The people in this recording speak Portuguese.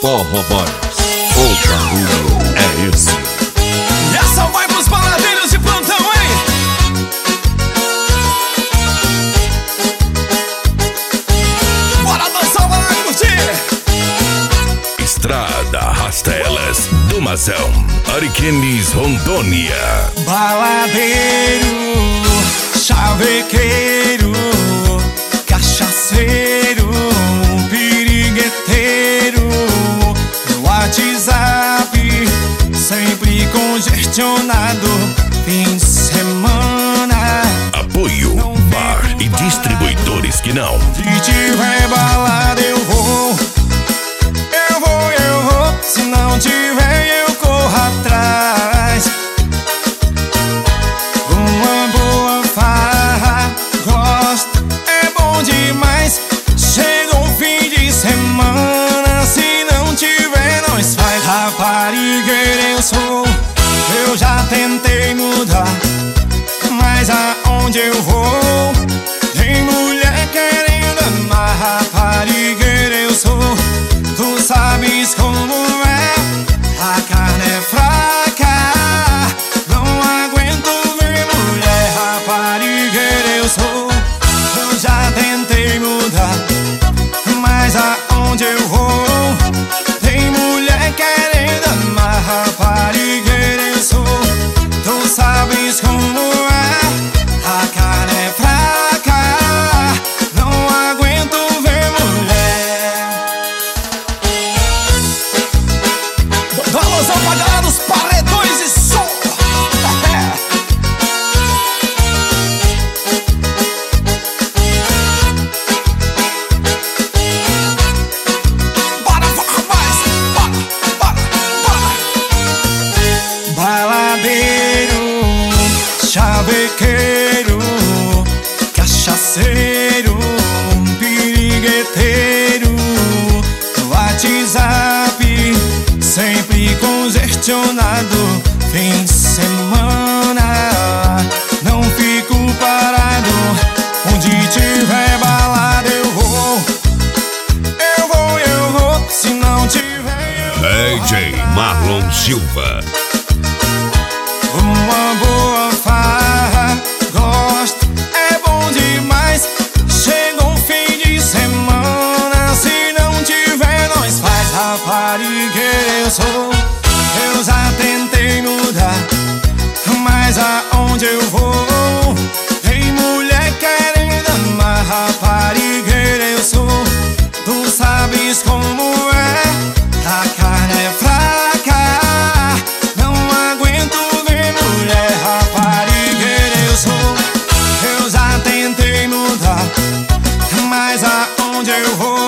Forró Boys, o barulho é esse. E essa vai pros baladeiros de plantão, hein? Bora dançar, bora curtir! Estrada Rastelas do Mazão, Ariquemes, Rondônia. Baladeiro, chavequeiro, cachaceiro, pirigueteiro, no WhatsApp, sempre congestionado, fim de semana. Apoio Bar e Distribuidores que não. Se tiver balada eu vou, se não tiver eu corro atrás. Uma boa farra, gosto, é bom demais. Chega o fim de semana, se não tiver nós faz. Raparigueira eu sou, eu já tentei mudar, mas aonde eu vou tem mulher querendo amar. Raparigueira eu sou, tu sabes como é, a carne é fraca, não aguento ver mulher. Raparigueira eu sou, eu já tentei mudar, mas aonde eu vou tem mulher querendo amar. Raparigueira eu sou, tu sabes como é, a carne é fraca, não aguento ver mulher. Do alusão pra galera dos paredões e som. Bora, rapaz, bora. Baladeiro, chavequeiro, cachaceiro, pirigueteiro, WhatsApp, sempre congestionado, fim de semana, não fico parado. Onde tiver balada eu vou, se não tiver eu DJ Marlon Silva. uma boa farra, gosto, é bom demais. Chega o fim de semana, se não tiver nós faz. Raparigueira eu sou, eu já tentei mudar, mas aonde eu vou tem mulher querendo amar. Raparigueira eu sou, tu sabes como é, a carne é fraca, não aguento ver mulher. Raparigueira eu sou, eu já tentei mudar, mas aonde eu vou